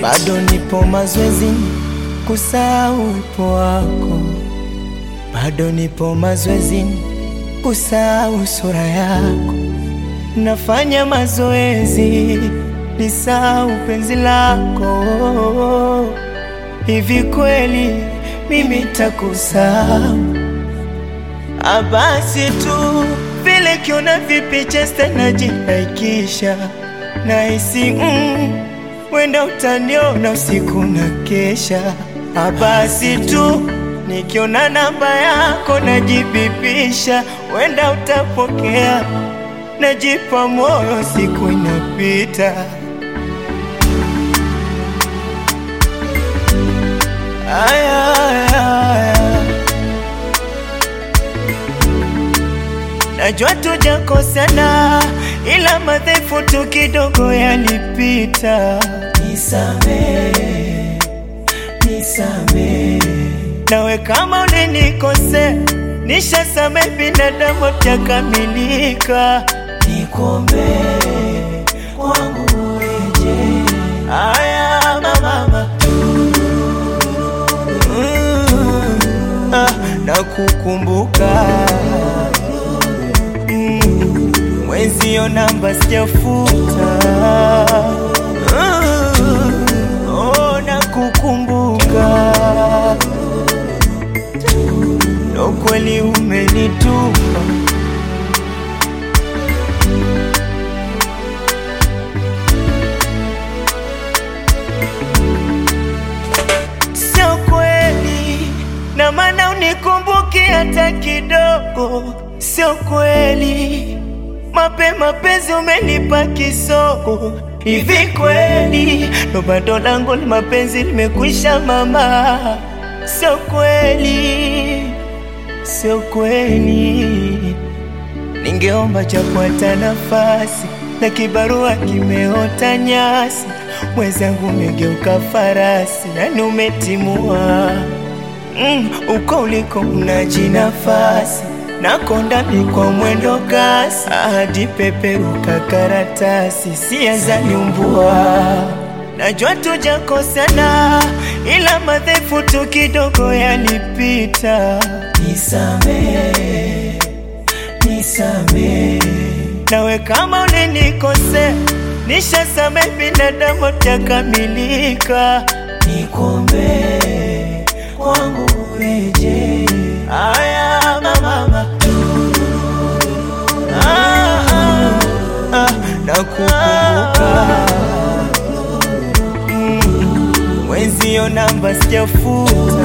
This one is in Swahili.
bado nipo mazoezini kusahau uwepo wako, bado nipo mazoezini kusahau sura yako. Nafanya mazoezi nisahau penzi lako. Hivi kweli mimi takusahau? Basi tu vile kiona vipicha tena jinaikisha, nahisi wenda utaniona usiku na kesha. Basi tu nikiona namba yako najibipisha, wenda utapokea, najipa moyo siku inapita. Najua tujakosana, ila madhaifu tu kidogo yalipita. Nisamehe, nisamehe. Nawe kama ulinikosea, nishasamehe, binadamu hajakamilika. Nikuombee kwangu urejee. Mama, nakukumbuka, mwenzio namba sijafuta. Nakukumbuka, ndo kweli umenitupa. Sio kweli, na maana unikumbuki hata kidogo. Sio kweli, mapema penzi umenipa kisogo. Hivi kweli ndo bado langu ni mapenzi limekwisha mama? Sio kweli, sio kweli. Ningeomba japo hata nafasi, na kibarua kimeota nyasi. Mwenzangu umegeuka farasi, yani umetimua. Uko uliko unajinafasi, nakonda kwa mwendo kasi, hadi peperuka karatasi, sianza nyumbua. Najua tujakosana, ila madhaifu tu kidogo yalipita. Nisamehe, nisamehe. Nawe kama ulinikosea, nishasamehe, binadamu hajakamilika. Nikuombee kwangu urejee. Mama, nakukumbuka, mwenzio namba sijafuta.